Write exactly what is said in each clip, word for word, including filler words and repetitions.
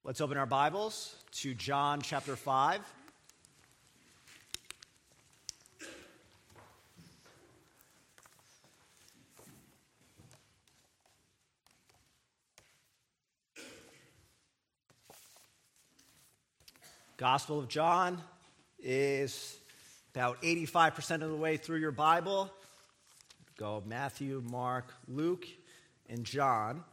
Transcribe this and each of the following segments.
Let's open our Bibles to John chapter five. Gospel of John is about eighty-five percent of the way through your Bible. Go Matthew, Mark, Luke, and John.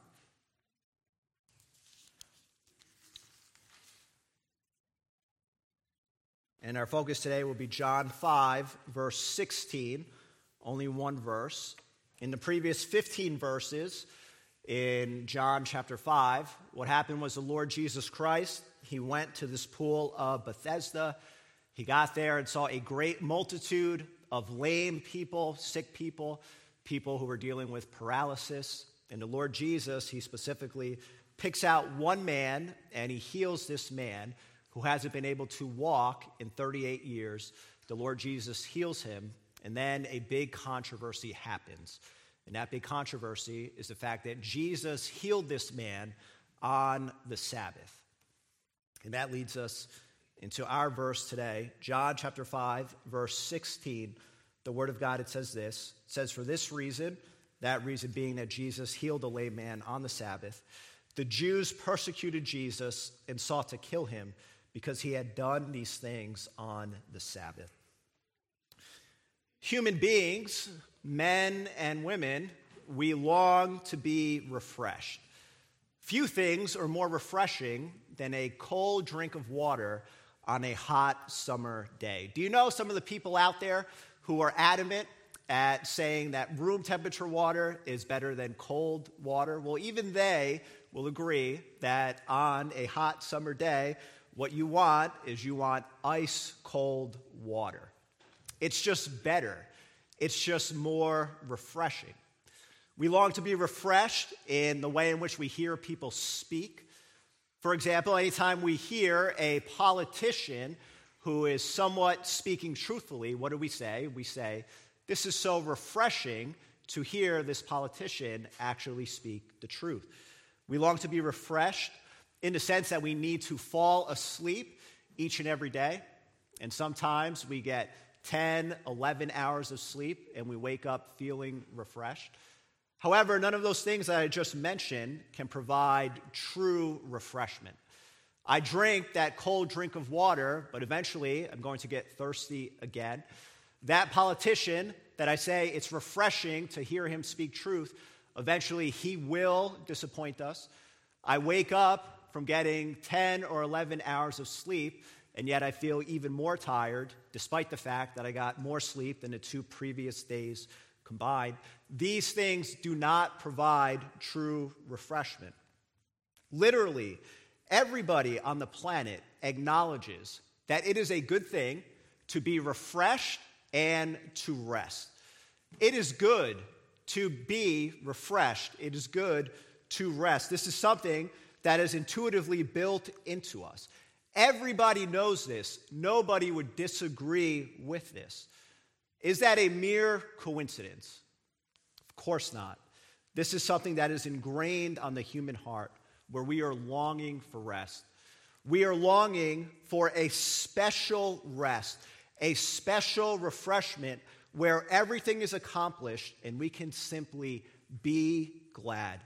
And our focus today will be John five, verse sixteen, only one verse. In the previous fifteen verses in John chapter five, what happened was the Lord Jesus Christ, he went to this pool of Bethesda. He got there and saw a great multitude of lame people, sick people, people who were dealing with paralysis. And the Lord Jesus, he specifically picks out one man and he heals this man who hasn't been able to walk in thirty-eight years. The Lord Jesus heals him, and then a big controversy happens. And that big controversy is the fact that Jesus healed this man on the Sabbath. And that leads us into our verse today, John chapter five, verse sixteen. The Word of God, it says this. It says, "For this reason," that reason being that Jesus healed a lame man on the Sabbath, "the Jews persecuted Jesus and sought to kill him, because he had done these things on the Sabbath." Human beings, men and women, we long to be refreshed. Few things are more refreshing than a cold drink of water on a hot summer day. Do you know some of the people out there who are adamant at saying that room temperature water is better than cold water? Well, even they will agree that on a hot summer day, what you want is you want ice cold water. It's just better. It's just more refreshing. We long to be refreshed in the way in which we hear people speak. For example, anytime we hear a politician who is somewhat speaking truthfully, what do we say? We say, "This is so refreshing to hear this politician actually speak the truth." We long to be refreshed in the sense that we need to fall asleep each and every day. And sometimes we get ten, eleven hours of sleep and we wake up feeling refreshed. However, none of those things that I just mentioned can provide true refreshment. I drink that cold drink of water, but eventually I'm going to get thirsty again. That politician that I say it's refreshing to hear him speak truth, eventually he will disappoint us. I wake up from getting ten or eleven hours of sleep, and yet I feel even more tired, despite the fact that I got more sleep than the two previous days combined. These things do not provide true refreshment. Literally, everybody on the planet acknowledges that it is a good thing to be refreshed and to rest. It is good to be refreshed. It is good to rest. This is something that is intuitively built into us. Everybody knows this. Nobody would disagree with this. Is that a mere coincidence? Of course not. This is something that is ingrained on the human heart, where we are longing for rest. We are longing for a special rest, a special refreshment where everything is accomplished and we can simply be glad.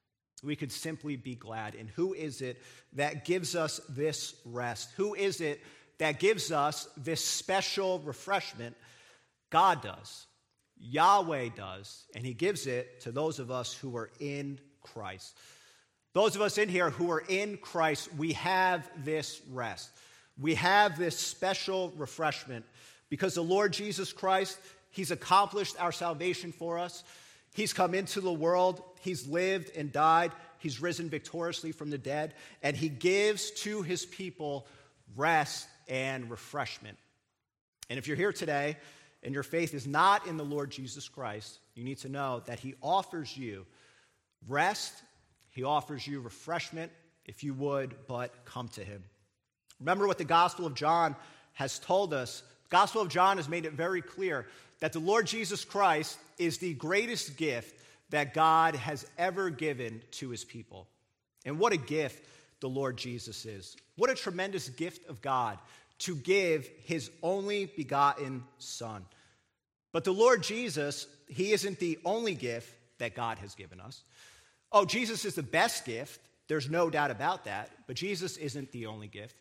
We could simply be glad. And who is it that gives us this rest? Who is it that gives us this special refreshment? God does. Yahweh does. And he gives it to those of us who are in Christ. Those of us in here who are in Christ, we have this rest. We have this special refreshment because the Lord Jesus Christ, he's accomplished our salvation for us. He's come into the world, he's lived and died, he's risen victoriously from the dead, and he gives to his people rest and refreshment. And if you're here today and your faith is not in the Lord Jesus Christ, you need to know that he offers you rest, he offers you refreshment, if you would but come to him. Remember what the Gospel of John has told us. The Gospel of John has made it very clear that the Lord Jesus Christ is the greatest gift that God has ever given to his people. And what a gift the Lord Jesus is. What a tremendous gift of God to give his only begotten Son. But the Lord Jesus, he isn't the only gift that God has given us. Oh, Jesus is the best gift. There's no doubt about that. But Jesus isn't the only gift.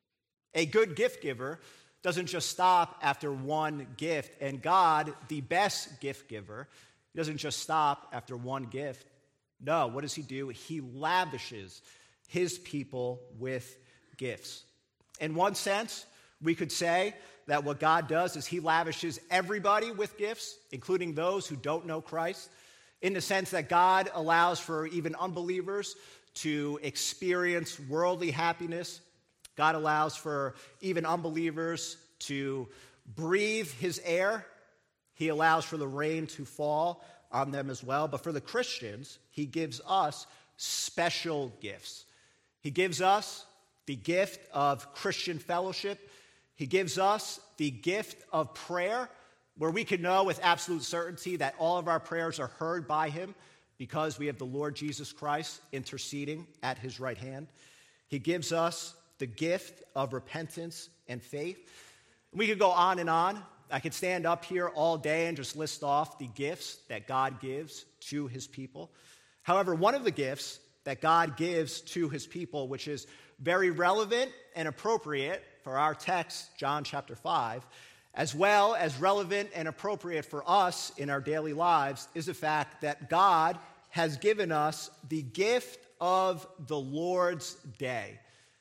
A good gift giver doesn't just stop after one gift. And God, the best gift giver, doesn't just stop after one gift. No, what does he do? He lavishes his people with gifts. In one sense, we could say that what God does is he lavishes everybody with gifts, including those who don't know Christ, in the sense that God allows for even unbelievers to experience worldly happiness. God allows for even unbelievers to breathe his air. He allows for the rain to fall on them as well. But for the Christians, he gives us special gifts. He gives us the gift of Christian fellowship. He gives us the gift of prayer, where we can know with absolute certainty that all of our prayers are heard by him because we have the Lord Jesus Christ interceding at his right hand. He gives us the gift of repentance and faith. We could go on and on. I could stand up here all day and just list off the gifts that God gives to his people. However, one of the gifts that God gives to his people, which is very relevant and appropriate for our text, John chapter five, as well as relevant and appropriate for us in our daily lives, is the fact that God has given us the gift of the Lord's day.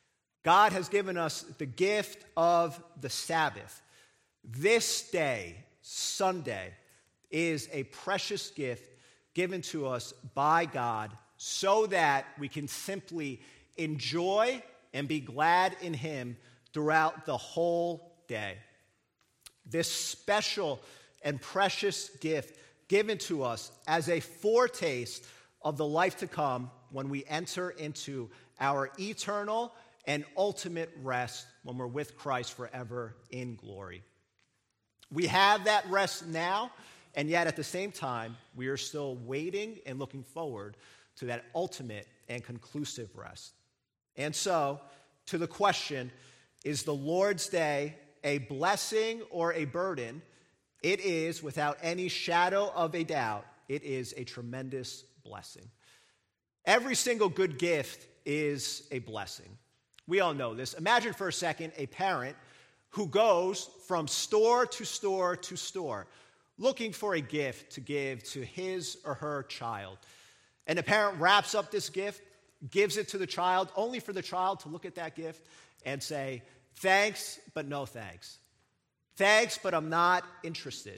God has given us the gift of the Sabbath. This day, Sunday, is a precious gift given to us by God so that we can simply enjoy and be glad in him throughout the whole day. This special and precious gift given to us as a foretaste of the life to come when we enter into our eternal and ultimate rest when we're with Christ forever in glory. We have that rest now, and yet at the same time, we are still waiting and looking forward to that ultimate and conclusive rest. And so, to the question, is the Lord's Day a blessing or a burden? It is, without any shadow of a doubt, it is a tremendous blessing. Every single good gift is a blessing. We all know this. Imagine for a second a parent who goes from store to store to store looking for a gift to give to his or her child. And the parent wraps up this gift, gives it to the child, only for the child to look at that gift and say, thanks, but no thanks. Thanks, but I'm not interested.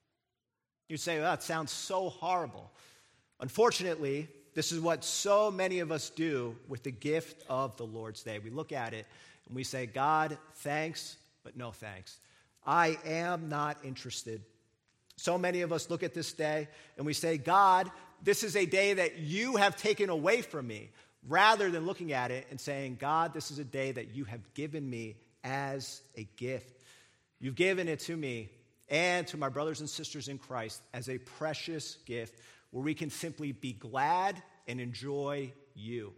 You say, well, that sounds so horrible. Unfortunately, this is what so many of us do with the gift of the Lord's Day. We look at it and we say, God, thanks, but no thanks. I am not interested. So many of us look at this day and we say, God, this is a day that you have taken away from me, rather than looking at it and saying, God, this is a day that you have given me as a gift. You've given it to me and to my brothers and sisters in Christ as a precious gift where we can simply be glad and enjoy you.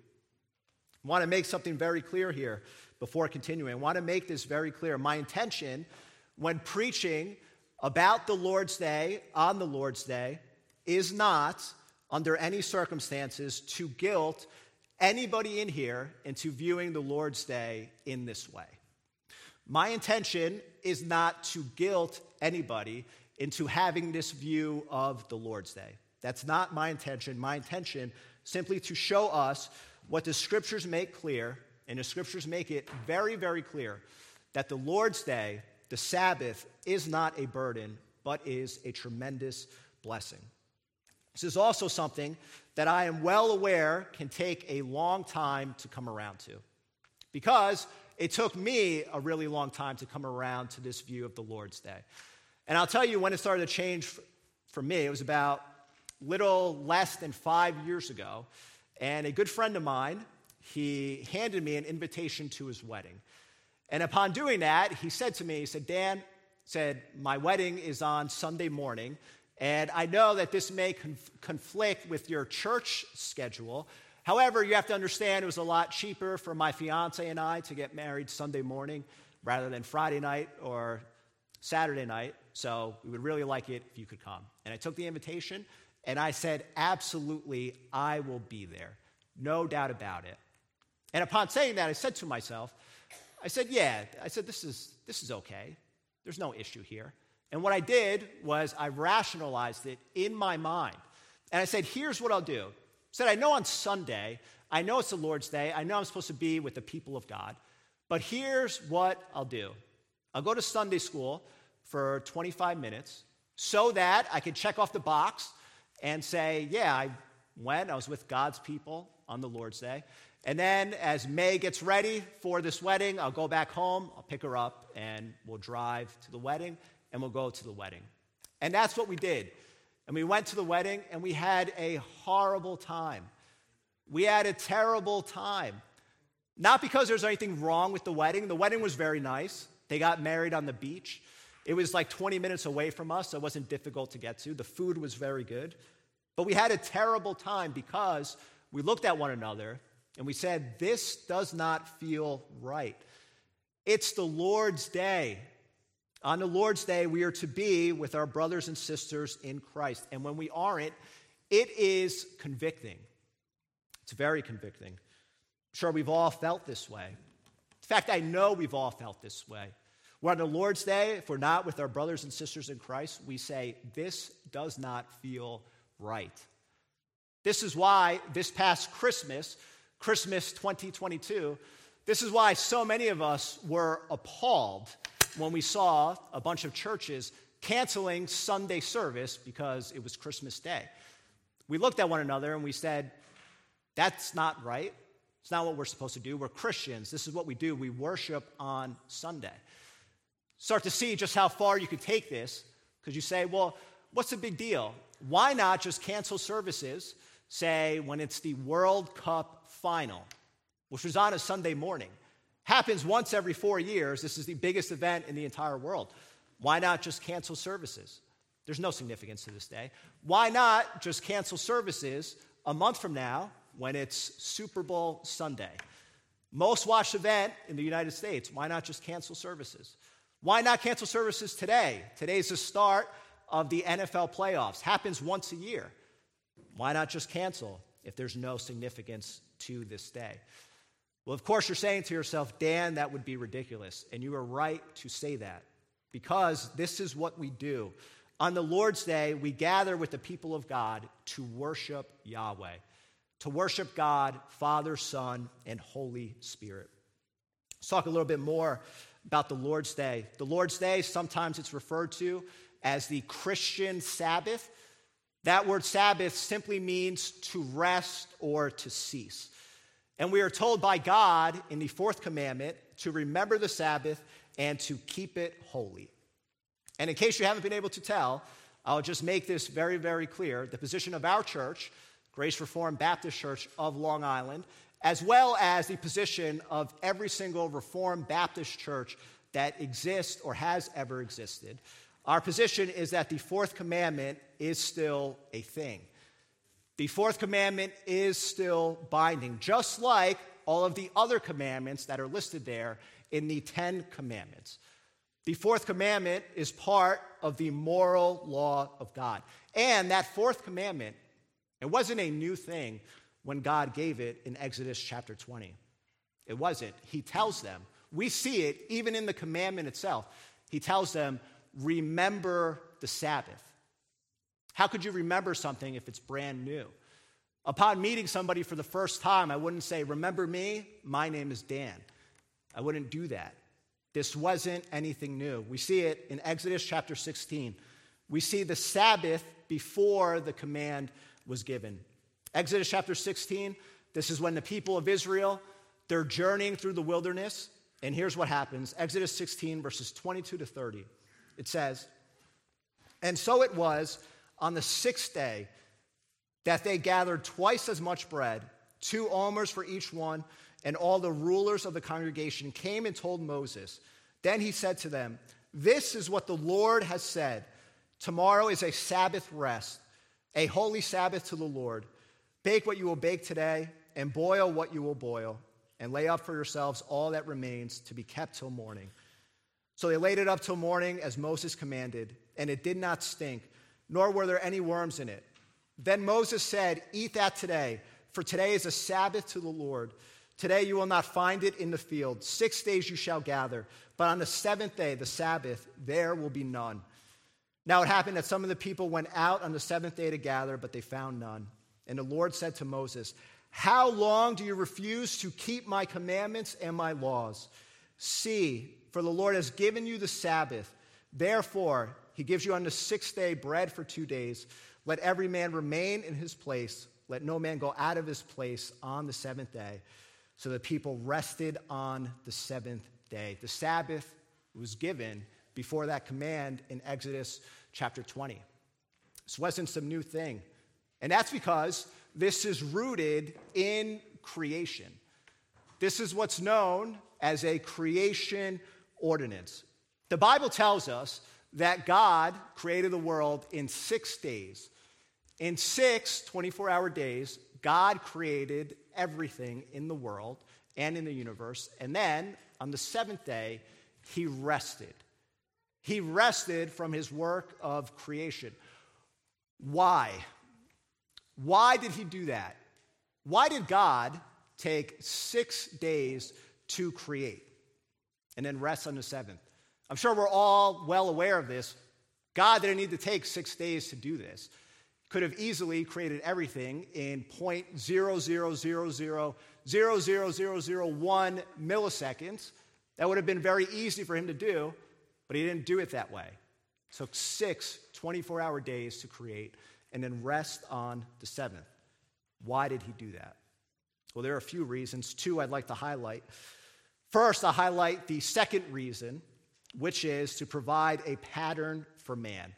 I want to make something very clear here before continuing. I want to make this very clear. My intention when preaching about the Lord's Day, on the Lord's Day, is not, under any circumstances, to guilt anybody in here into viewing the Lord's Day in this way. My intention is not to guilt anybody into having this view of the Lord's Day. That's not my intention. My intention simply to show us what the Scriptures make clear, and the Scriptures make it very, very clear, that the Lord's Day, the Sabbath, is not a burden, but is a tremendous blessing. This is also something that I am well aware can take a long time to come around to, because it took me a really long time to come around to this view of the Lord's Day. And I'll tell you when it started to change for me. It was about little less than five years ago, and a good friend of mine, he handed me an invitation to his wedding. And upon doing that, he said to me, he said, Dan, said, my wedding is on Sunday morning, and I know that this may conf- conflict with your church schedule. However, you have to understand it was a lot cheaper for my fiance and I to get married Sunday morning rather than Friday night or Saturday night. So we would really like it if you could come. And I took the invitation and I said, absolutely, I will be there. No doubt about it. And upon saying that, I said to myself, I said, yeah, I said, this is, this is okay. There's no issue here. And what I did was I rationalized it in my mind. And I said, here's what I'll do. I said, I know on Sunday, I know it's the Lord's Day, I know I'm supposed to be with the people of God, but here's what I'll do. I'll go to Sunday school for twenty-five minutes so that I can check off the box and say, yeah, I went, I was with God's people on the Lord's Day. And then as May gets ready for this wedding, I'll go back home, I'll pick her up, and we'll drive to the wedding, and we'll go to the wedding. And that's what we did. And we went to the wedding, and we had a horrible time. We had a terrible time. Not because there's anything wrong with the wedding. The wedding was very nice. They got married on the beach. It was like twenty minutes away from us, so it wasn't difficult to get to. The food was very good. But we had a terrible time because we looked at one another, and we said, this does not feel right. It's the Lord's Day. On the Lord's Day, we are to be with our brothers and sisters in Christ. And when we aren't, it is convicting. It's very convicting. I'm sure we've all felt this way. In fact, I know we've all felt this way. We're on the Lord's Day, if we're not with our brothers and sisters in Christ, we say, this does not feel right. This is why this past Christmas, Christmas twenty twenty-two, this is why so many of us were appalled when we saw a bunch of churches canceling Sunday service because it was Christmas Day. We looked at one another and we said, that's not right. It's not what we're supposed to do. We're Christians. This is what we do. We worship on Sunday. Start to see just how far you could take this, because you say, well, what's the big deal? Why not just cancel services, say, when it's the World Cup final, which was on a Sunday morning? Happens once every four years. This is the biggest event in the entire world. Why not just cancel services? There's no significance to this day. Why not just cancel services a month from now when it's Super Bowl Sunday? Most watched event in the United States. Why not just cancel services? Why not cancel services today? Today's the start of the N F L playoffs. Happens once a year. Why not just cancel if there's no significance to this day? Well, of course, you're saying to yourself, Dan, that would be ridiculous. And you are right to say that, because this is what we do. On the Lord's Day, we gather with the people of God to worship Yahweh, to worship God, Father, Son, and Holy Spirit. Let's talk a little bit more about the Lord's Day. The Lord's Day, sometimes it's referred to as the Christian Sabbath. That word Sabbath simply means to rest or to cease. And we are told by God in the fourth commandment to remember the Sabbath and to keep it holy. And in case you haven't been able to tell, I'll just make this very, very clear. The position of our church, Grace Reformed Baptist Church of Long Island, as well as the position of every single Reformed Baptist church that exists or has ever existed, our position is that the fourth commandment is still a thing. The fourth commandment is still binding, just like all of the other commandments that are listed there in the Ten Commandments. The fourth commandment is part of the moral law of God. And that fourth commandment, it wasn't a new thing when God gave it in Exodus chapter twenty. It wasn't. He tells them, we see it even in the commandment itself. He tells them, remember the Sabbath. How could you remember something if it's brand new? Upon meeting somebody for the first time, I wouldn't say, remember me? My name is Dan. I wouldn't do that. This wasn't anything new. We see it in Exodus chapter sixteen. We see the Sabbath before the command was given. Exodus chapter sixteen, this is when the people of Israel, they're journeying through the wilderness. And here's what happens. Exodus sixteen, verses twenty-two to thirty. It says, and so it was on the sixth day that they gathered twice as much bread, two omers for each one, and all the rulers of the congregation came and told Moses. Then he said to them, this is what the Lord has said. Tomorrow is a Sabbath rest, a holy Sabbath to the Lord. Bake what you will bake today, and boil what you will boil, and lay up for yourselves all that remains to be kept till morning. So they laid it up till morning as Moses commanded, and it did not stink, nor were there any worms in it. Then Moses said, eat that today, for today is a Sabbath to the Lord. Today you will not find it in the field. Six days you shall gather, but on the seventh day, the Sabbath, there will be none. Now it happened that some of the people went out on the seventh day to gather, but they found none. And the Lord said to Moses, how long do you refuse to keep my commandments and my laws? See, for the Lord has given you the Sabbath. Therefore, he gives you on the sixth day bread for two days. Let every man remain in his place. Let no man go out of his place on the seventh day. So the people rested on the seventh day. The Sabbath was given before that command in Exodus chapter twenty. This wasn't some new thing. And that's because this is rooted in creation. This is what's known as a creation ordinance. The Bible tells us that God created the world in six days. In six twenty-four-hour days, God created everything in the world and in the universe. And then, on the seventh day, he rested. He rested from his work of creation. Why? Why did he do that? Why did God take six days to create and then rest on the seventh? I'm sure we're all well aware of this. God didn't need to take six days to do this. Could have easily created everything in zero point zero zero zero zero zero zero zero zero one milliseconds. That would have been very easy for him to do, but he didn't do it that way. It took six twenty-four-hour days to create and then rest on the seventh. Why did he do that? Well, there are a few reasons. Two I'd like to highlight. First, I'll highlight the second reason, which is to provide a pattern for man.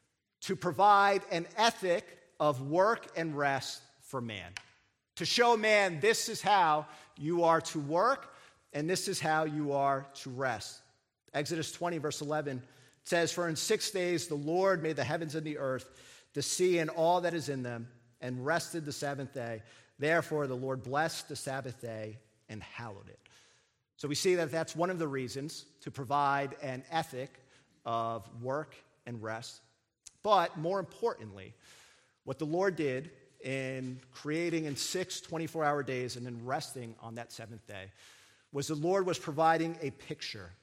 To provide an ethic of work and rest for man. To show man this is how you are to work and this is how you are to rest. Exodus twenty, verse eleven says, for in six days the Lord made the heavens and the earth, the sea and all that is in them, and rested the seventh day. Therefore the Lord blessed the Sabbath day and hallowed it. So we see that that's one of the reasons to provide an ethic of work and rest. But more importantly, what the Lord did in creating in six twenty-four-hour days and then resting on that seventh day was the Lord was providing a picture,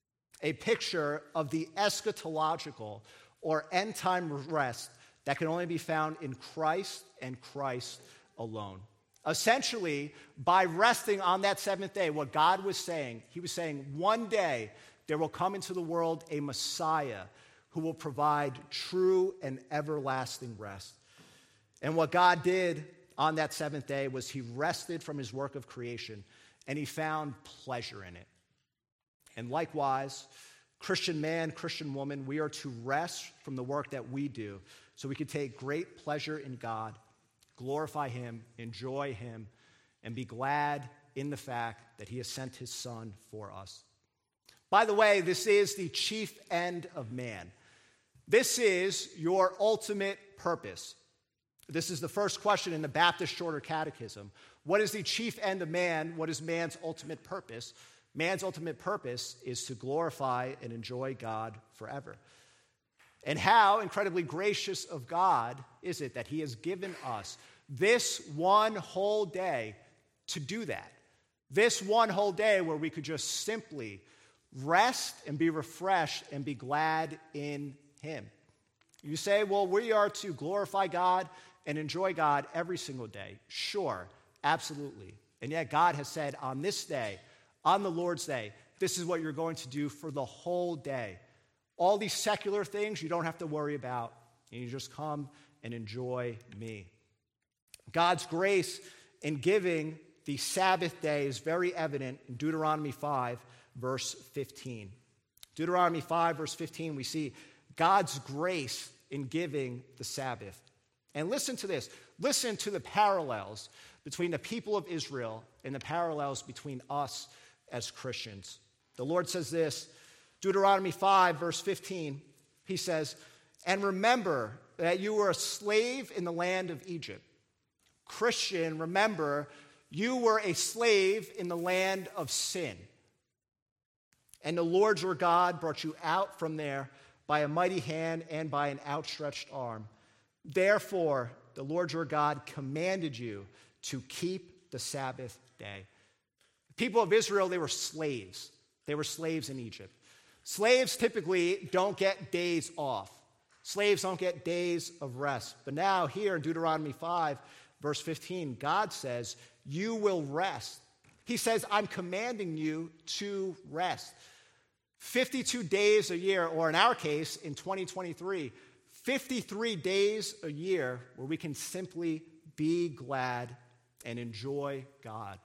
a picture of the eschatological or end-time rest that can only be found in Christ and Christ alone. Essentially, by resting on that seventh day, what God was saying, he was saying, one day there will come into the world a Messiah who will provide true and everlasting rest. And what God did on that seventh day was he rested from his work of creation, and he found pleasure in it. And likewise, Christian man, Christian woman, we are to rest from the work that we do so we can take great pleasure in God, glorify him, enjoy him, and be glad in the fact that he has sent his Son for us. By the way, this is the chief end of man. This is your ultimate purpose. This is the first question in the Baptist Shorter Catechism. What is the chief end of man? What is man's ultimate purpose? Man's ultimate purpose is to glorify and enjoy God forever. And how incredibly gracious of God is it that he has given us this one whole day to do that. This one whole day where we could just simply rest and be refreshed and be glad in him. You say, well, we are to glorify God and enjoy God every single day. Sure, absolutely. And yet God has said on this day, on the Lord's day, this is what you're going to do for the whole day. All these secular things you don't have to worry about, and you just come and enjoy me. God's grace in giving the Sabbath day is very evident in Deuteronomy five, verse fifteen. Deuteronomy five, verse fifteen, we see God's grace in giving the Sabbath. And listen to this. Listen to the parallels between the people of Israel and the parallels between us as Christians. The Lord says this, Deuteronomy five, verse fifteen, he says, and remember that you were a slave in the land of Egypt. Christian, remember, you were a slave in the land of sin. And the Lord your God brought you out from there by a mighty hand and by an outstretched arm. Therefore, the Lord your God commanded you to keep the Sabbath day. The people of Israel, they were slaves. They were slaves in Egypt. Slaves typically don't get days off. Slaves don't get days of rest. But now here in Deuteronomy five, verse fifteen, God says, you will rest. He says, I'm commanding you to rest. fifty-two days a year, or in our case, in twenty twenty-three, fifty-three days a year where we can simply be glad and enjoy God.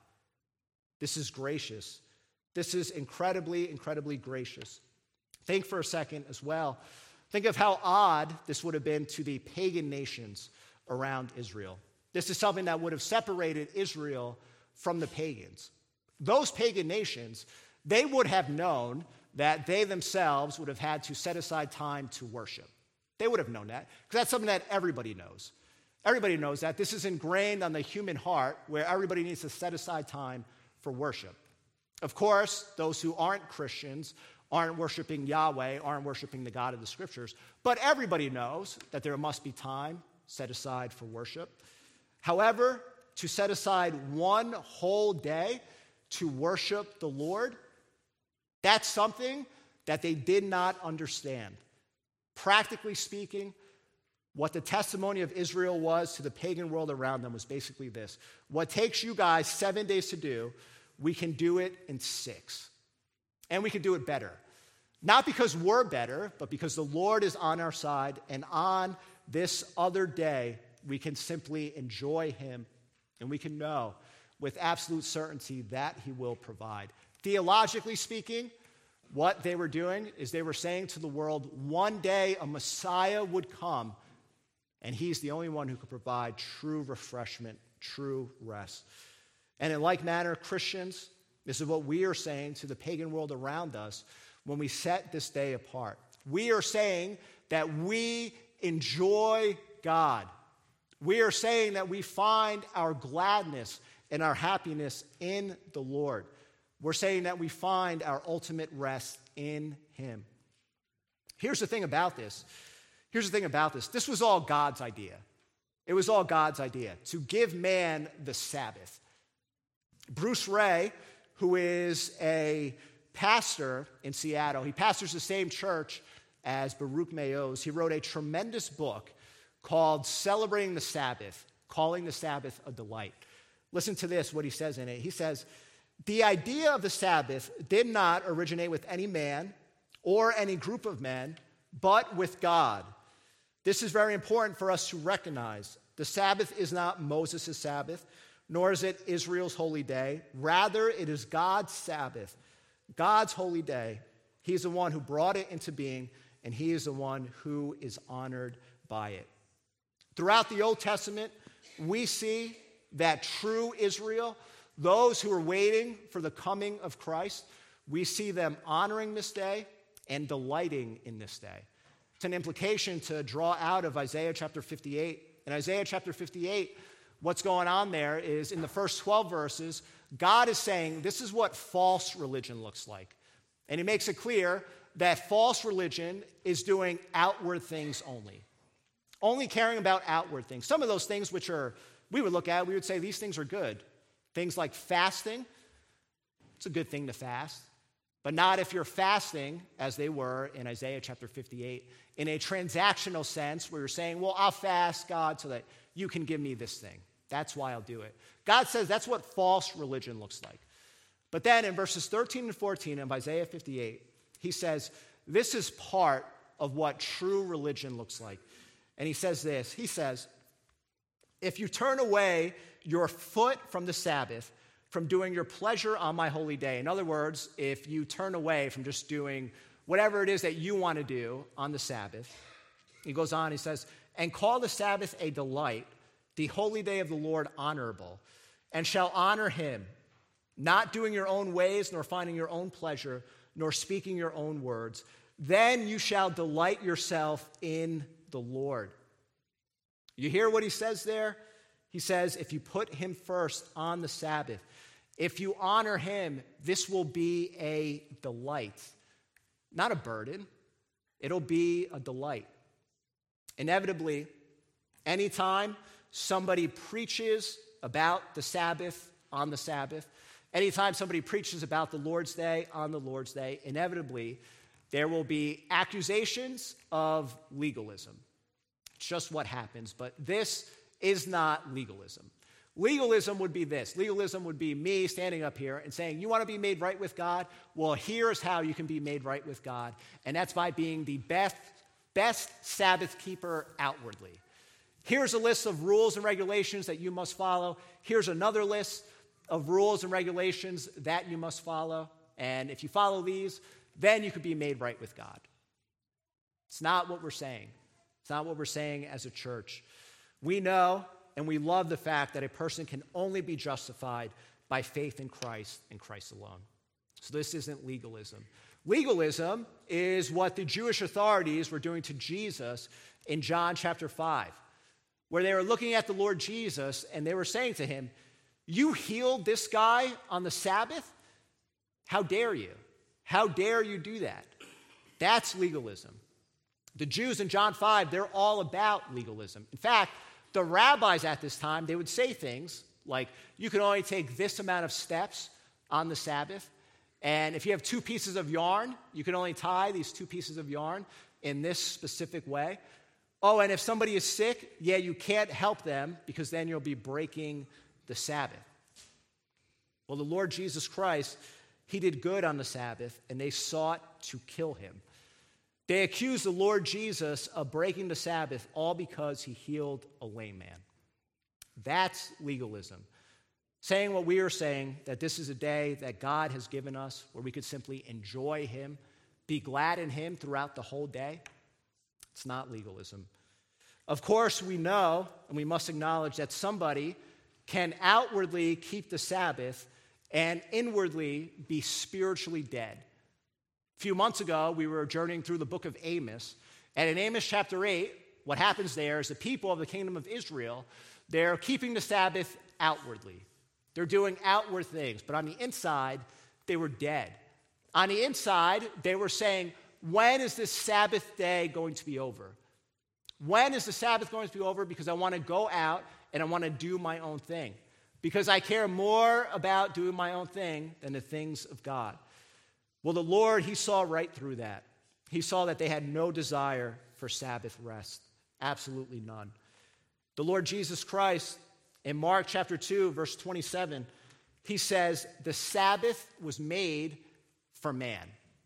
This is gracious. This is incredibly, incredibly gracious. Think for a second as well. Think of how odd this would have been to the pagan nations around Israel. This is something that would have separated Israel from the pagans. Those pagan nations, they would have known that they themselves would have had to set aside time to worship. They would have known that, because that's something that everybody knows. Everybody knows that. This is ingrained on the human heart, where everybody needs to set aside time for worship. Of course, those who aren't Christians aren't worshiping Yahweh, aren't worshiping the God of the Scriptures, but everybody knows that there must be time set aside for worship. However, to set aside one whole day to worship the Lord, that's something that they did not understand. Practically speaking, what the testimony of Israel was to the pagan world around them was basically this: what takes you guys seven days to do, we can do it in six. And we can do it better. Not because we're better, but because the Lord is on our side, and on this other day, we can simply enjoy him, and we can know with absolute certainty that he will provide. Theologically speaking, what they were doing is they were saying to the world, one day a Messiah would come, and he's the only one who could provide true refreshment, true rest. And in like manner, Christians, this is what we are saying to the pagan world around us when we set this day apart. We are saying that we enjoy God. We are saying that we find our gladness and our happiness in the Lord. We're saying that we find our ultimate rest in him. Here's the thing about this. Here's the thing about this. This was all God's idea. It was all God's idea, to give man the Sabbath. Bruce Ray, who is a pastor in Seattle, he pastors the same church as Baruch Mayoz. He wrote a tremendous book called Celebrating the Sabbath, Calling the Sabbath a Delight. Listen to this, what he says in it. He says, the idea of the Sabbath did not originate with any man or any group of men, but with God. This is very important for us to recognize. The Sabbath is not Moses' Sabbath, nor is it Israel's holy day. Rather, it is God's Sabbath, God's holy day. He's the one who brought it into being, and he is the one who is honored by it. Throughout the Old Testament, we see that true Israel, those who are waiting for the coming of Christ, we see them honoring this day and delighting in this day. It's an implication to draw out of Isaiah chapter fifty-eight. In Isaiah chapter fifty-eight, what's going on there is in the first twelve verses, God is saying this is what false religion looks like. And he makes it clear that false religion is doing outward things only. Only caring about outward things. Some of those things which are, we would look at, we would say these things are good. Things like fasting, it's a good thing to fast. But not if you're fasting, as they were in Isaiah chapter fifty-eight, in a transactional sense where you're saying, well, I'll fast, God, so that you can give me this thing. That's why I'll do it. God says that's what false religion looks like. But then in verses thirteen and fourteen of Isaiah fifty-eight, he says, this is part of what true religion looks like. And he says this, he says, if you turn away your foot from the Sabbath, from doing your pleasure on my holy day. In other words, if you turn away from just doing whatever it is that you want to do on the Sabbath, he goes on, he says, and call the Sabbath a delight, the holy day of the Lord honorable, and shall honor him, not doing your own ways, nor finding your own pleasure, nor speaking your own words, then you shall delight yourself in the Lord. You hear what he says there? He says, if you put him first on the Sabbath, if you honor him, this will be a delight. Not a burden. It'll be a delight. Inevitably, anytime somebody preaches about the Sabbath on the Sabbath, anytime somebody preaches about the Lord's Day on the Lord's Day, inevitably there will be accusations of legalism. It's just what happens, but this is not legalism. Legalism would be this. Legalism would be me standing up here and saying, you want to be made right with God? Well, here's how you can be made right with God, and that's by being the best, best Sabbath keeper outwardly. Here's a list of rules and regulations that you must follow. Here's another list of rules and regulations that you must follow, and if you follow these, then you could be made right with God. It's not what we're saying. It's not what we're saying as a church. We know and we love the fact that a person can only be justified by faith in Christ and Christ alone. So this isn't legalism. Legalism is what the Jewish authorities were doing to Jesus in John chapter five, where they were looking at the Lord Jesus and they were saying to him, you healed this guy on the Sabbath? How dare you? How dare you do that? That's legalism. The Jews in John five, they're all about legalism. In fact, the rabbis at this time, they would say things like, you can only take this amount of steps on the Sabbath, and if you have two pieces of yarn, you can only tie these two pieces of yarn in this specific way. Oh, and if somebody is sick, yeah, you can't help them because then you'll be breaking the Sabbath. Well, the Lord Jesus Christ, he did good on the Sabbath, and they sought to kill him. They accused the Lord Jesus of breaking the Sabbath all because he healed a lame man. That's legalism. Saying what we are saying, that this is a day that God has given us where we could simply enjoy him, be glad in him throughout the whole day. It's not legalism. Of course, we know and we must acknowledge that somebody can outwardly keep the Sabbath and inwardly be spiritually dead. A few months ago, we were journeying through the book of Amos, and in Amos chapter eight, what happens there is the people of the kingdom of Israel, they're keeping the Sabbath outwardly. They're doing outward things, but on the inside, they were dead. On the inside, they were saying, when is this Sabbath day going to be over? When is the Sabbath going to be over? Because I want to go out and I want to do my own thing. Because I care more about doing my own thing than the things of God. Well, the Lord, he saw right through that. He saw that they had no desire for Sabbath rest. Absolutely none. The Lord Jesus Christ, in Mark chapter two, verse twenty-seven, he says, the Sabbath was made for man.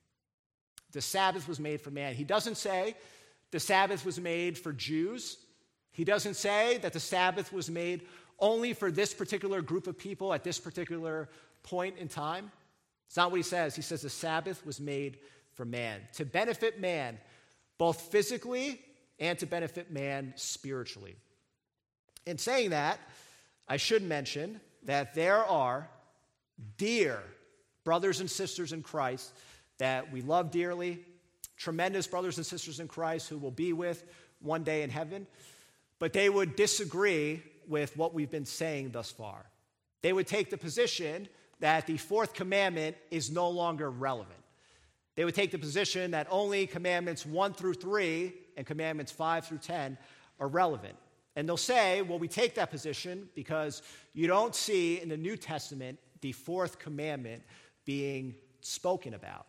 The Sabbath was made for man. He doesn't say the Sabbath was made for Jews. He doesn't say that the Sabbath was made only for this particular group of people at this particular point in time. It's not what he says. He says the Sabbath was made for man, to benefit man, both physically and to benefit man spiritually. In saying that, I should mention that there are dear brothers and sisters in Christ that we love dearly, tremendous brothers and sisters in Christ who we'll be with one day in heaven, but they would disagree with what we've been saying thus far. They would take the position that the fourth commandment is no longer relevant. They would take the position that only commandments one through three and commandments five through ten are relevant. And they'll say, well, we take that position because you don't see in the New Testament the fourth commandment being spoken about.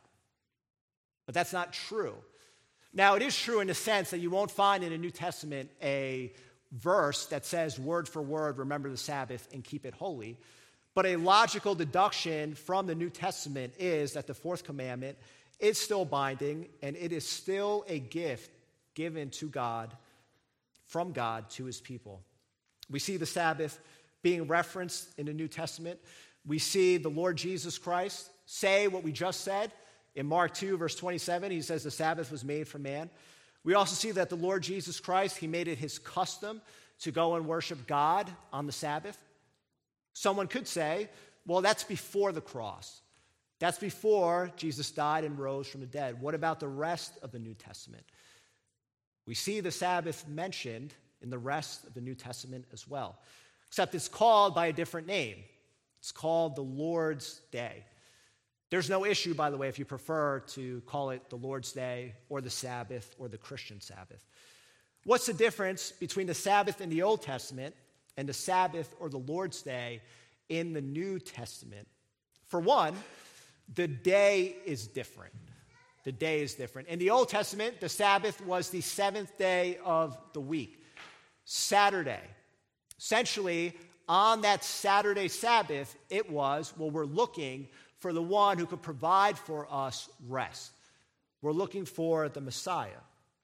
But that's not true. Now, it is true in the sense that you won't find in the New Testament a verse that says word for word, remember the Sabbath and keep it holy. But a logical deduction from the New Testament is that the fourth commandment is still binding and it is still a gift given to God, from God to his people. We see the Sabbath being referenced in the New Testament. We see the Lord Jesus Christ say what we just said. In Mark two, verse twenty-seven, he says the Sabbath was made for man. We also see that the Lord Jesus Christ, he made it his custom to go and worship God on the Sabbath. Someone could say, well, that's before the cross. That's before Jesus died and rose from the dead. What about the rest of the New Testament? We see the Sabbath mentioned in the rest of the New Testament as well. except it's called by a different name. It's called the Lord's Day. There's no issue, by the way, if you prefer to call it the Lord's Day or the Sabbath or the Christian Sabbath. What's the difference between the Sabbath in the Old Testament and the Sabbath or the Lord's Day in the New Testament? For one, the day is different. The day is different. In the Old Testament, the Sabbath was the seventh day of the week, Saturday. Essentially, on that Saturday Sabbath, it was, well, we're looking for the one who could provide for us rest. We're looking for the Messiah.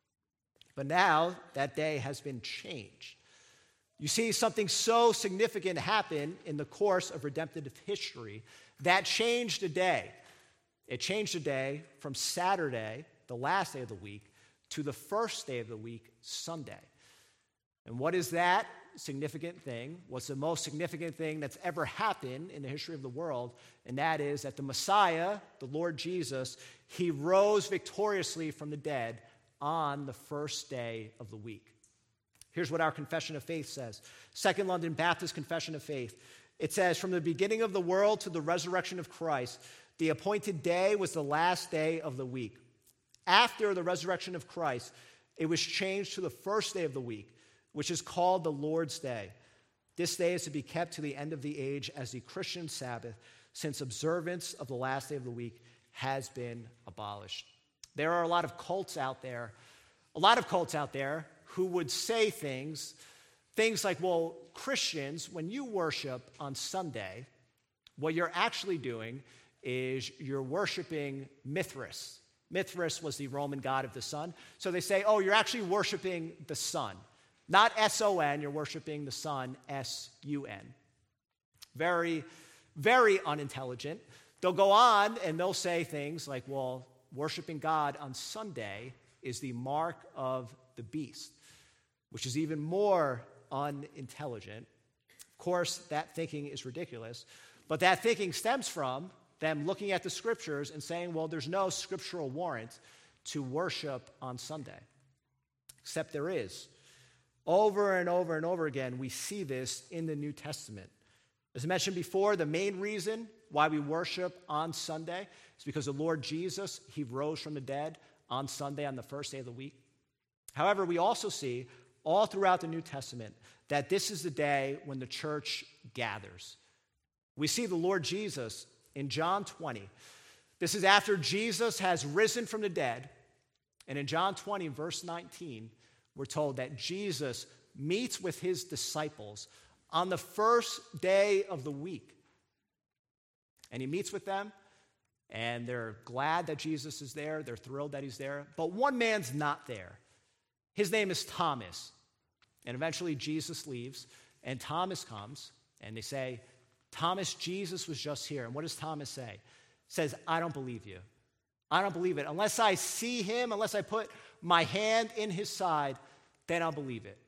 But now that day has been changed. You see, something so significant happened in the course of redemptive history that changed the day. It changed the day from Saturday, the last day of the week, to the first day of the week, Sunday. And what is that significant thing? What's the most significant thing that's ever happened in the history of the world? And that is that the Messiah, the Lord Jesus, he rose victoriously from the dead on the first day of the week. Here's what our Confession of Faith says. Second London Baptist Confession of Faith. It says, from the beginning of the world to the resurrection of Christ, the appointed day was the last day of the week. After the resurrection of Christ, it was changed to the first day of the week, which is called the Lord's Day. This day is to be kept to the end of the age as the Christian Sabbath, since observance of the last day of the week has been abolished. There are a lot of cults out there, a lot of cults out there who would say things, things like, well, Christians, when you worship on Sunday, what you're actually doing is you're worshiping Mithras. Mithras was the Roman god of the sun. So they say, oh, you're actually worshiping the sun. Not S O N, you're worshiping the sun, S U N. Very, very unintelligent. They'll go on and they'll say things like, well, worshiping God on Sunday is the mark of the beast, which is even more unintelligent. Of course, that thinking is ridiculous, but that thinking stems from them looking at the scriptures and saying, well, there's no scriptural warrant to worship on Sunday. Except there is. Over and over and over again, we see this in the New Testament. As I mentioned before, the main reason why we worship on Sunday is because the Lord Jesus, he rose from the dead on Sunday on the first day of the week. However, we also see all throughout the New Testament that this is the day when the church gathers. We see the Lord Jesus in John twenty. This is after Jesus has risen from the dead. And in John twenty, verse nineteen, we're told that Jesus meets with his disciples on the first day of the week. And he meets with them, and they're glad that Jesus is there. They're thrilled that he's there. But one man's not there. His name is Thomas. And eventually Jesus leaves, and Thomas comes, and they say, Thomas, Jesus was just here. And what does Thomas say? He says, I don't believe you. I don't believe it. Unless I see him, unless I put my hand in his side, then I'll believe it.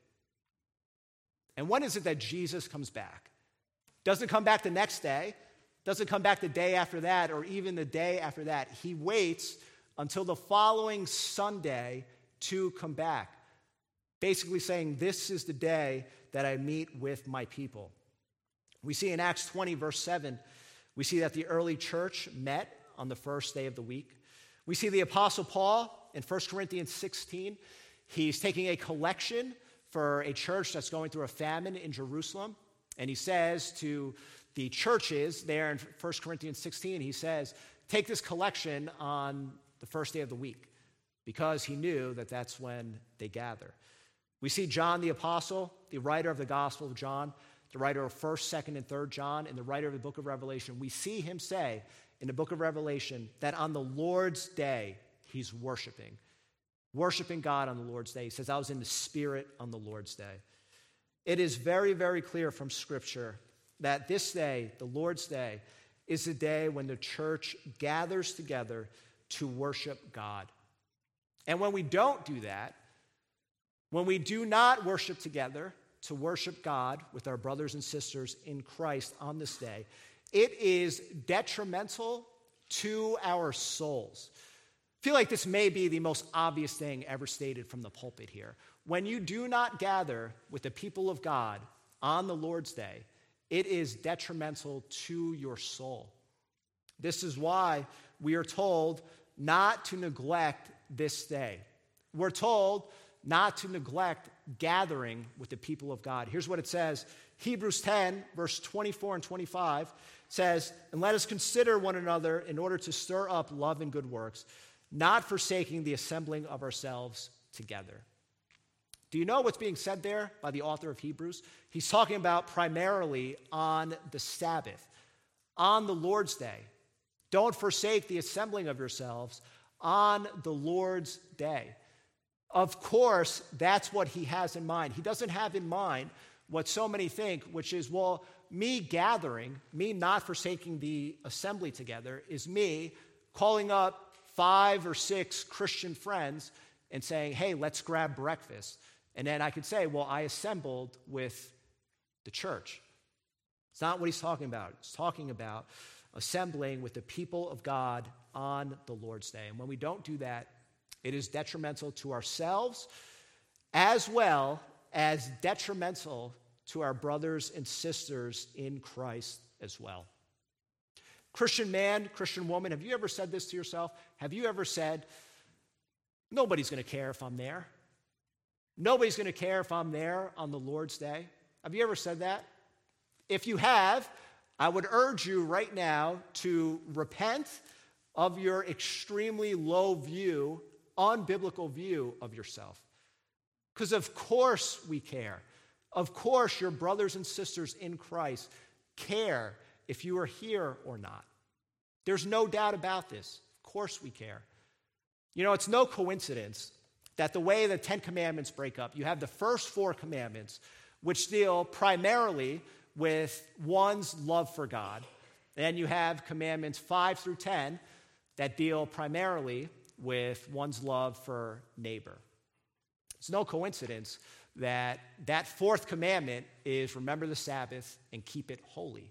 And when is it that Jesus comes back? Doesn't come back the next day, doesn't come back the day after that, or even the day after that. He waits until the following Sunday to come back, basically saying, this is the day that I meet with my people. We see in Acts twenty, verse seven, we see that the early church met on the first day of the week. We see the Apostle Paul in First Corinthians sixteen. He's taking a collection for a church that's going through a famine in Jerusalem. And he says to the churches there in First Corinthians sixteen, he says, take this collection on the first day of the week, because he knew that that's when they gather. We see John the Apostle, the writer of the Gospel of John, the writer of First, Second, and Third John, and the writer of the book of Revelation. We see him say in the book of Revelation that on the Lord's day, he's worshiping. Worshiping God on the Lord's day. He says, I was in the Spirit on the Lord's day. It is very, very clear from Scripture that this day, the Lord's day, is the day when the church gathers together to worship God. And when we don't do that, when we do not worship together to worship God with our brothers and sisters in Christ on this day, it is detrimental to our souls. I feel like this may be the most obvious thing ever stated from the pulpit here. When you do not gather with the people of God on the Lord's Day, it is detrimental to your soul. This is why we are told not to neglect this day. We're told not to neglect gathering with the people of God. Here's what it says. Hebrews ten, verse twenty-four and twenty-five says, "And let us consider one another in order to stir up love and good works, not forsaking the assembling of ourselves together." Do you know what's being said there by the author of Hebrews? He's talking about primarily on the Sabbath, on the Lord's Day. Don't forsake the assembling of yourselves on the Lord's day. Of course, that's what he has in mind. He doesn't have in mind what so many think, which is, well, me gathering, me not forsaking the assembly together, is me calling up five or six Christian friends and saying, hey, let's grab breakfast. And then I could say, well, I assembled with the church. It's not what he's talking about. He's talking about assembling with the people of God on the Lord's Day. And when we don't do that, it is detrimental to ourselves as well as detrimental to our brothers and sisters in Christ as well. Christian man, Christian woman, have you ever said this to yourself? Have you ever said, nobody's going to care if I'm there? Nobody's going to care if I'm there on the Lord's Day? Have you ever said that? If you have, I would urge you right now to repent of your extremely low view, unbiblical view of yourself. Because of course we care. Of course your brothers and sisters in Christ care if you are here or not. There's no doubt about this. Of course we care. You know, it's no coincidence that the way the Ten Commandments break up, you have the first four commandments, which deal primarily with one's love for God. And you have commandments five through ten that deal primarily with one's love for neighbor. It's no coincidence that that fourth commandment is remember the Sabbath and keep it holy.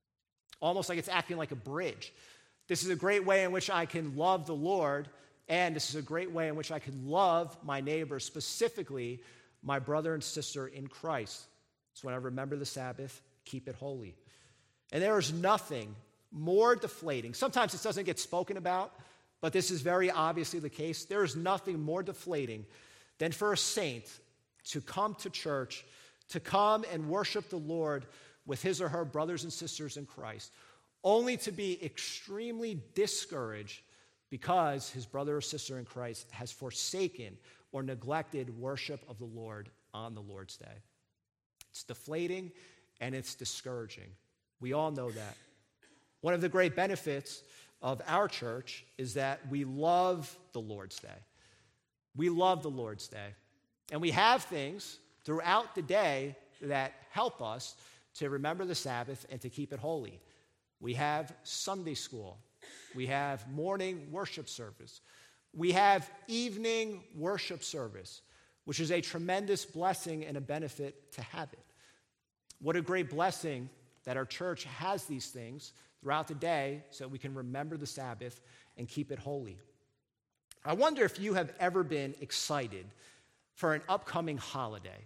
Almost like it's acting like a bridge. This is a great way in which I can love the Lord, and this is a great way in which I can love my neighbor, specifically my brother and sister in Christ. So when I remember the Sabbath, keep it holy. And there is nothing more deflating. Sometimes this doesn't get spoken about, but this is very obviously the case. There is nothing more deflating than for a saint to come to church, to come and worship the Lord with his or her brothers and sisters in Christ, only to be extremely discouraged because his brother or sister in Christ has forsaken or neglected worship of the Lord on the Lord's Day. It's deflating and it's discouraging. We all know that. One of the great benefits of our church is that we love the Lord's Day. We love the Lord's Day. And we have things throughout the day that help us to remember the Sabbath and to keep it holy. We have Sunday school. We have morning worship service. We have evening worship service, which is a tremendous blessing and a benefit to have it. What a great blessing that our church has these things throughout the day so that we can remember the Sabbath and keep it holy. I wonder if you have ever been excited for an upcoming holiday.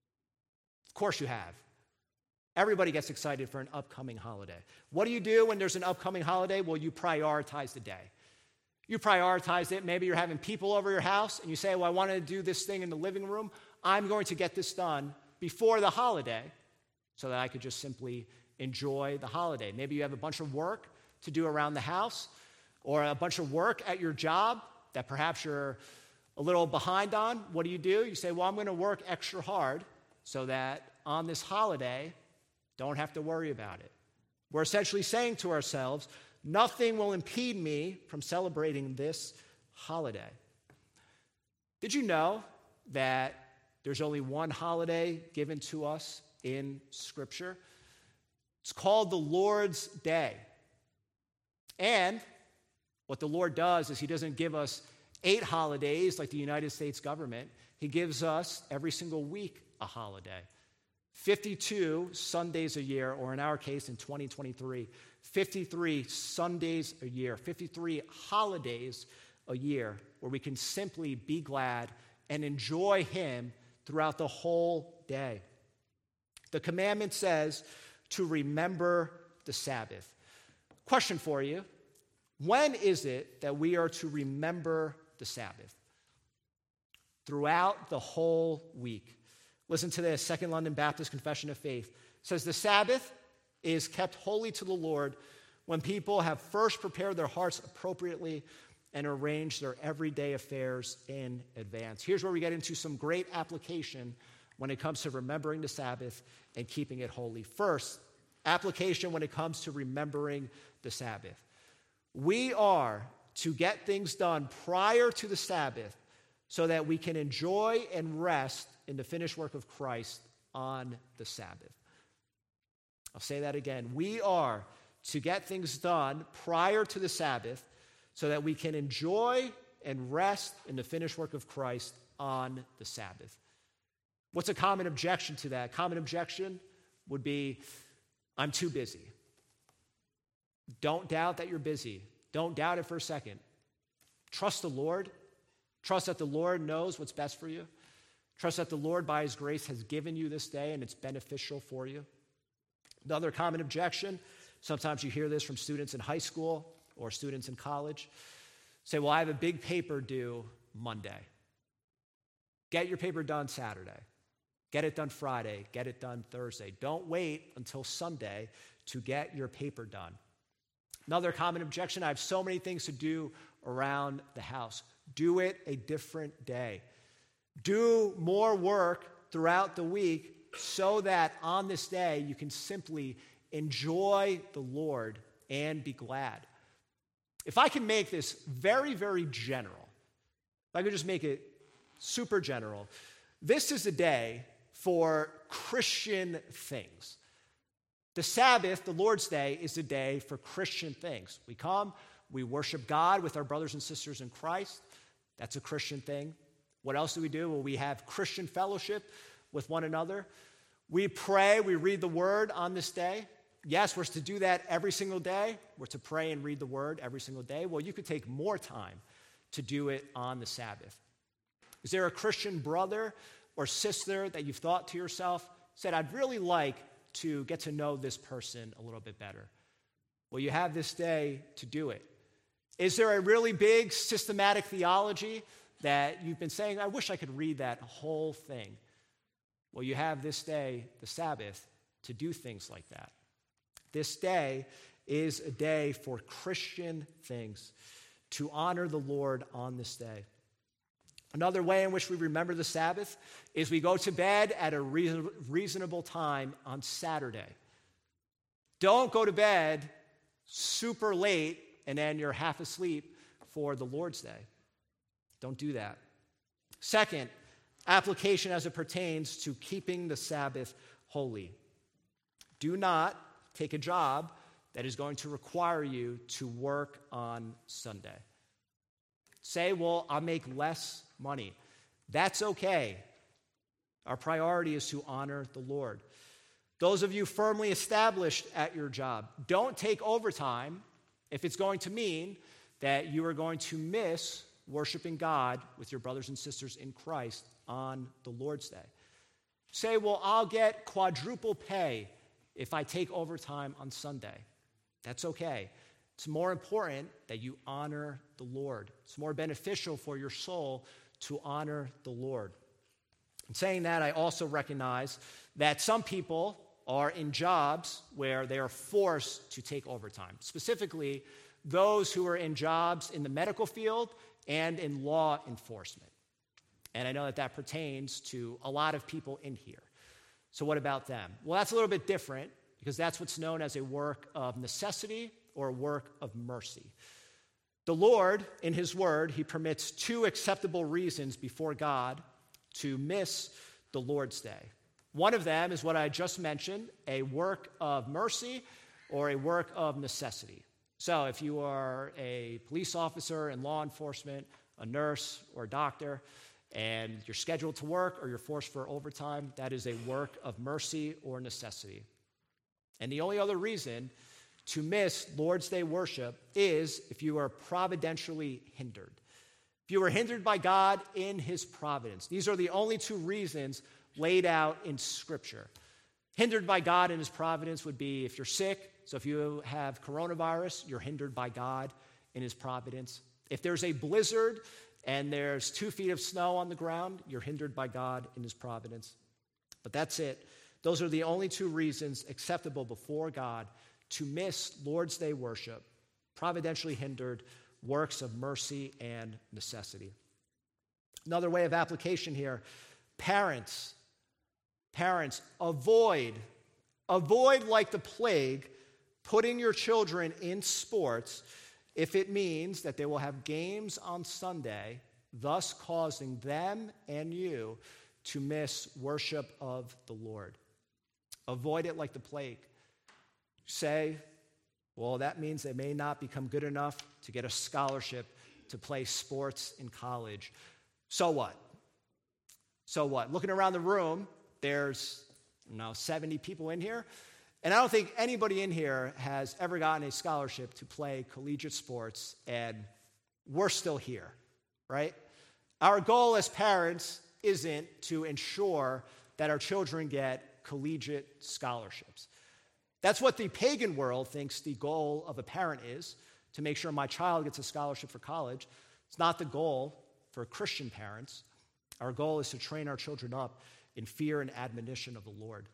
Of course you have. Everybody gets excited for an upcoming holiday. What do you do when there's an upcoming holiday? Well, you prioritize the day. You prioritize it. Maybe you're having people over your house, and you say, well, I want to do this thing in the living room. I'm going to get this done before the holiday so that I could just simply enjoy the holiday. Maybe you have a bunch of work to do around the house or a bunch of work at your job that perhaps you're a little behind on. What do you do? You say, well, I'm going to work extra hard so that on this holiday, don't have to worry about it. We're essentially saying to ourselves, nothing will impede me from celebrating this holiday. Did you know that there's only one holiday given to us in Scripture? It's called the Lord's Day. And what the Lord does is he doesn't give us eight holidays like the United States government. He gives us every single week a holiday. fifty-two Sundays a year, or in our case in twenty twenty-three, fifty-three Sundays a year, fifty-three holidays a year where we can simply be glad and enjoy him throughout the whole day. The commandment says to remember the Sabbath. Question for you. When is it that we are to remember the Sabbath? Throughout the whole week. Listen to this, Second London Baptist Confession of Faith. It says, the Sabbath is kept holy to the Lord when people have first prepared their hearts appropriately and arranged their everyday affairs in advance. Here's where we get into some great application when it comes to remembering the Sabbath and keeping it holy. First, application when it comes to remembering the Sabbath. We are to get things done prior to the Sabbath so that we can enjoy and rest in the finished work of Christ on the Sabbath. I'll say that again. We are to get things done prior to the Sabbath so that we can enjoy and rest in the finished work of Christ on the Sabbath. What's a common objection to that? Common objection would be, I'm too busy. Don't doubt that you're busy. Don't doubt it for a second. Trust the Lord. Trust that the Lord knows what's best for you. Trust that the Lord, by his grace, has given you this day and it's beneficial for you. The other common objection, sometimes you hear this from students in high school or students in college, say, well, I have a big paper due Monday. Get your paper done Saturday. Get it done Friday. Get it done Thursday. Don't wait until Sunday to get your paper done. Another common objection, I have so many things to do around the house. Do it a different day. Do more work throughout the week so that on this day you can simply enjoy the Lord and be glad. If I can make this very, very general, if I could just make it super general, this is a day for Christian things. The Sabbath, the Lord's Day, is a day for Christian things. We come, we worship God with our brothers and sisters in Christ. That's a Christian thing. What else do we do? Well, we have Christian fellowship with one another. We pray, we read the Word on this day. Yes, we're to do that every single day. We're to pray and read the Word every single day. Well, you could take more time to do it on the Sabbath. Is there a Christian brother or sister that you've thought to yourself, said, I'd really like to get to know this person a little bit better? Well, you have this day to do it. Is there a really big systematic theology that you've been saying, I wish I could read that whole thing? Well, you have this day, the Sabbath, to do things like that. This day is a day for Christian things, to honor the Lord on this day. Another way in which we remember the Sabbath is we go to bed at a reason, reasonable time on Saturday. Don't go to bed super late and then you're half asleep for the Lord's Day. Don't do that. Second, application as it pertains to keeping the Sabbath holy. Do not take a job that is going to require you to work on Sunday. Say, well, I'll make less money. That's okay. Our priority is to honor the Lord. Those of you firmly established at your job, don't take overtime if it's going to mean that you are going to miss worshiping God with your brothers and sisters in Christ on the Lord's Day. Say, well, I'll get quadruple pay if I take overtime on Sunday. That's okay. It's more important that you honor the Lord. It's more beneficial for your soul to honor the Lord. In saying that, I also recognize that some people are in jobs where they are forced to take overtime, specifically those who are in jobs in the medical field and in law enforcement. And I know that that pertains to a lot of people in here. So what about them? Well, that's a little bit different because that's what's known as a work of necessity or a work of mercy. The Lord, in his word, he permits two acceptable reasons before God to miss the Lord's Day. One of them is what I just mentioned, a work of mercy or a work of necessity. So if you are a police officer in law enforcement, a nurse or a doctor, and you're scheduled to work or you're forced for overtime, that is a work of mercy or necessity. And the only other reason to miss Lord's Day worship is if you are providentially hindered. If you were hindered by God in his providence. These are the only two reasons laid out in Scripture. Hindered by God and his providence would be if you're sick. So if you have coronavirus, you're hindered by God in his providence. If there's a blizzard and there's two feet of snow on the ground, you're hindered by God in his providence. But that's it. Those are the only two reasons acceptable before God to miss Lord's Day worship, providentially hindered works of mercy and necessity. Another way of application here, parents, parents, avoid, avoid like the plague, putting your children in sports if it means that they will have games on Sunday, thus causing them and you to miss worship of the Lord. Avoid it like the plague. Say, well, that means they may not become good enough to get a scholarship to play sports in college. So what? So what? Looking around the room, there's you know, seventy people in here, and I don't think anybody in here has ever gotten a scholarship to play collegiate sports, and we're still here, right? Our goal as parents isn't to ensure that our children get collegiate scholarships. That's what the pagan world thinks the goal of a parent is, to make sure my child gets a scholarship for college. It's not the goal for Christian parents. Our goal is to train our children up in fear and admonition of the Lord.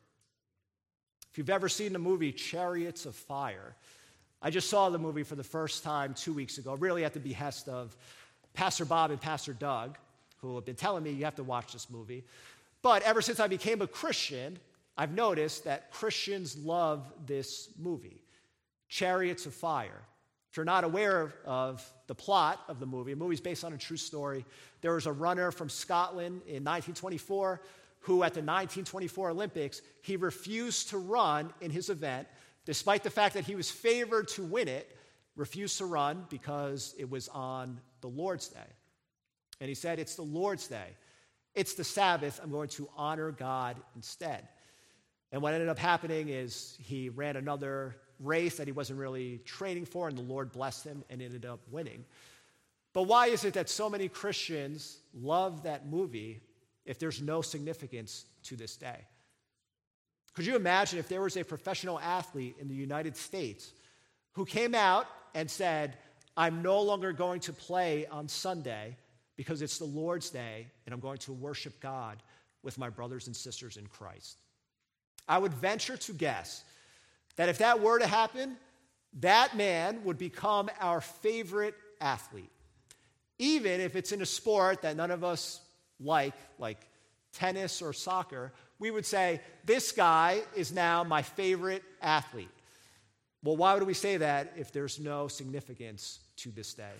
If you've ever seen the movie Chariots of Fire, I just saw the movie for the first time two weeks ago, really at the behest of Pastor Bob and Pastor Doug, who have been telling me you have to watch this movie. But ever since I became a Christian, I've noticed that Christians love this movie, Chariots of Fire. If you're not aware of the plot of the movie, the movie's based on a true story. There was a runner from Scotland in nineteen twenty-four who at the nineteen twenty-four Olympics, he refused to run in his event, despite the fact that he was favored to win it, refused to run because it was on the Lord's Day. And he said, it's the Lord's Day. It's the Sabbath. I'm going to honor God instead. And what ended up happening is he ran another race that he wasn't really training for, and the Lord blessed him and ended up winning. But why is it that so many Christians love that movie if there's no significance to this day? Could you imagine if there was a professional athlete in the United States who came out and said, I'm no longer going to play on Sunday because it's the Lord's Day and I'm going to worship God with my brothers and sisters in Christ? I would venture to guess that if that were to happen, that man would become our favorite athlete. Even if it's in a sport that none of us like, like tennis or soccer, we would say, this guy is now my favorite athlete. Well, why would we say that if there's no significance to this day?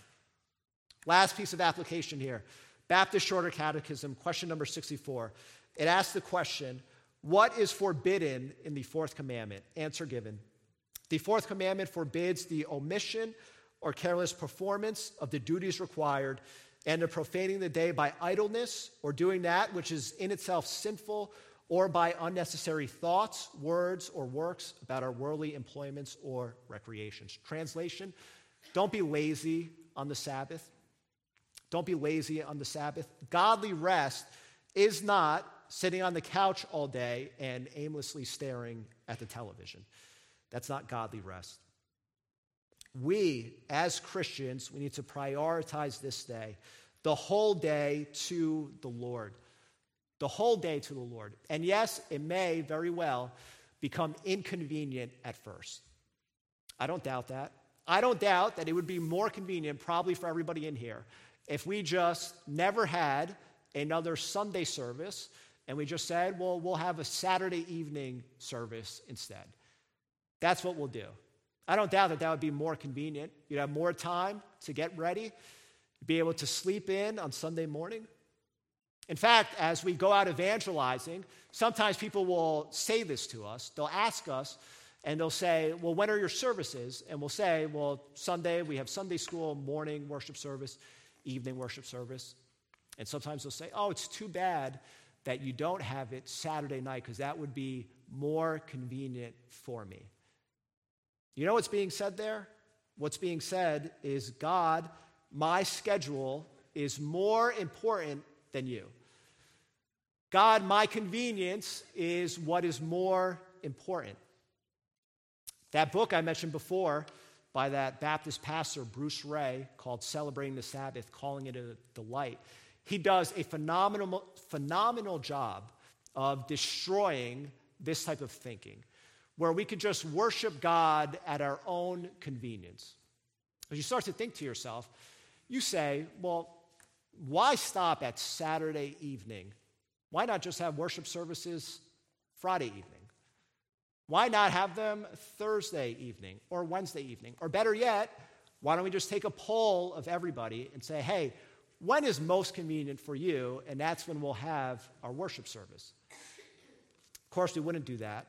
Last piece of application here. Baptist Shorter Catechism, question number sixty-four. It asks the question, what is forbidden in the fourth commandment? Answer given. The fourth commandment forbids the omission or careless performance of the duties required and the profaning the day by idleness or doing that which is in itself sinful or by unnecessary thoughts, words, or works about our worldly employments or recreations. Translation, don't be lazy on the Sabbath. Don't be lazy on the Sabbath. Godly rest is not sitting on the couch all day and aimlessly staring at the television. That's not godly rest. We, as Christians, we need to prioritize this day, the whole day to the Lord. The whole day to the Lord. And yes, it may very well become inconvenient at first. I don't doubt that. I don't doubt that it would be more convenient, probably for everybody in here, if we just never had another Sunday service and we just said, well, we'll have a Saturday evening service instead. That's what we'll do. I don't doubt that that would be more convenient. You'd have more time to get ready, You'd be able to sleep in on Sunday morning. In fact, as we go out evangelizing, sometimes people will say this to us. They'll ask us, and they'll say, well, when are your services? And we'll say, well, Sunday, we have Sunday school, morning worship service, evening worship service. And sometimes they'll say, oh, it's too bad that you don't have it Saturday night because that would be more convenient for me. You know what's being said there? What's being said is, God, my schedule is more important than you. God, my convenience is what is more important. That book I mentioned before by that Baptist pastor, Bruce Ray, called Celebrating the Sabbath, Calling It a Delight, he does a phenomenal, phenomenal job of destroying this type of thinking, where we could just worship God at our own convenience. As you start to think to yourself, you say, well, why stop at Saturday evening? Why not just have worship services Friday evening? Why not have them Thursday evening or Wednesday evening? Or better yet, why don't we just take a poll of everybody and say, hey, when is most convenient for you? And that's when we'll have our worship service. Of course, we wouldn't do that.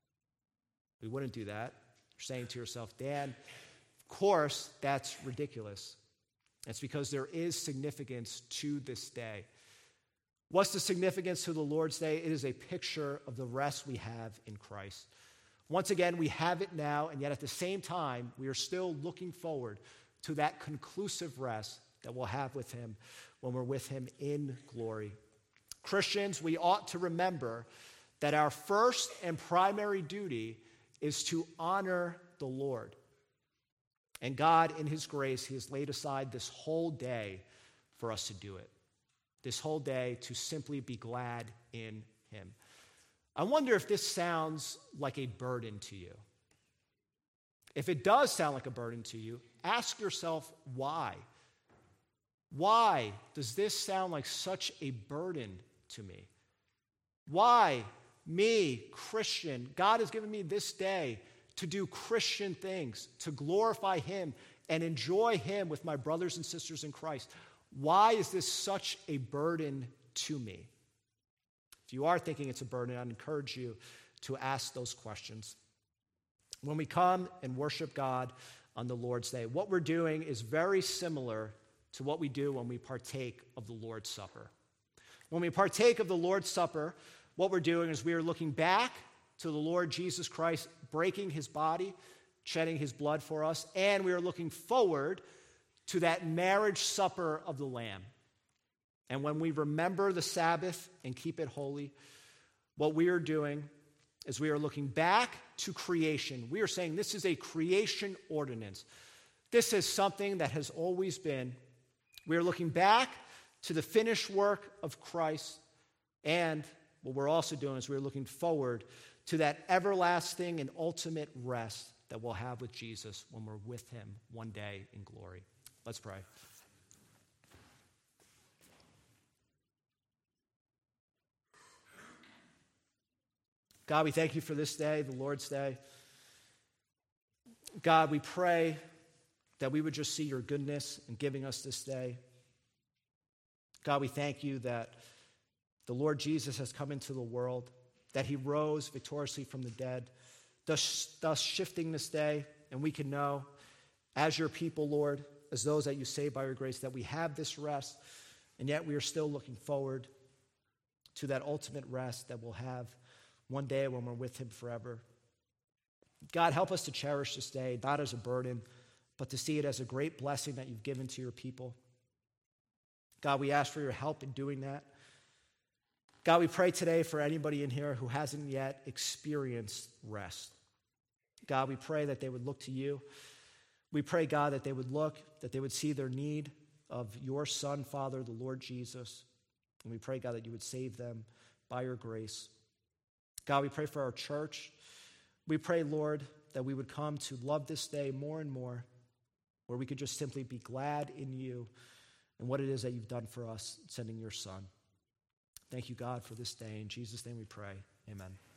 We wouldn't do that. You're saying to yourself, Dan, of course, that's ridiculous. It's because there is significance to this day. What's the significance to the Lord's Day? It is a picture of the rest we have in Christ. Once again, we have it now, and yet at the same time, we are still looking forward to that conclusive rest that we'll have with him when we're with him in glory. Christians, we ought to remember that our first and primary duty is to honor the Lord. And God, in his grace, he has laid aside this whole day for us to do it. This whole day to simply be glad in him. I wonder if this sounds like a burden to you. If it does sound like a burden to you, ask yourself why. Why does this sound like such a burden to me? Why, me, Christian, God has given me this day to do Christian things, to glorify him and enjoy him with my brothers and sisters in Christ. Why is this such a burden to me? If you are thinking it's a burden, I'd encourage you to ask those questions. When we come and worship God on the Lord's Day, what we're doing is very similar to what we do when we partake of the Lord's Supper. When we partake of the Lord's Supper, what we're doing is we are looking back to the Lord Jesus Christ breaking his body, shedding his blood for us, and we are looking forward to that marriage supper of the Lamb. And when we remember the Sabbath and keep it holy, what we are doing is we are looking back to creation. We are saying this is a creation ordinance. This is something that has always been. We are looking back to the finished work of Christ, and what we're also doing is we're looking forward to that everlasting and ultimate rest that we'll have with Jesus when we're with him one day in glory. Let's pray. God, we thank you for this day, the Lord's Day. God, we pray that we would just see your goodness in giving us this day. God, we thank you that the Lord Jesus has come into the world, that he rose victoriously from the dead, thus, thus shifting this day, and we can know as your people, Lord, as those that you save by your grace, that we have this rest, and yet we are still looking forward to that ultimate rest that we'll have one day when we're with him forever. God, help us to cherish this day, not as a burden, but to see it as a great blessing that you've given to your people. God, we ask for your help in doing that. God, we pray today for anybody in here who hasn't yet experienced rest. God, we pray that they would look to you. We pray, God, that they would look, that they would see their need of your Son, Father, the Lord Jesus. And we pray, God, that you would save them by your grace. God, we pray for our church. We pray, Lord, that we would come to love this day more and more, where we could just simply be glad in you and what it is that you've done for us, sending your Son. Thank you, God, for this day. In Jesus' name we pray. Amen.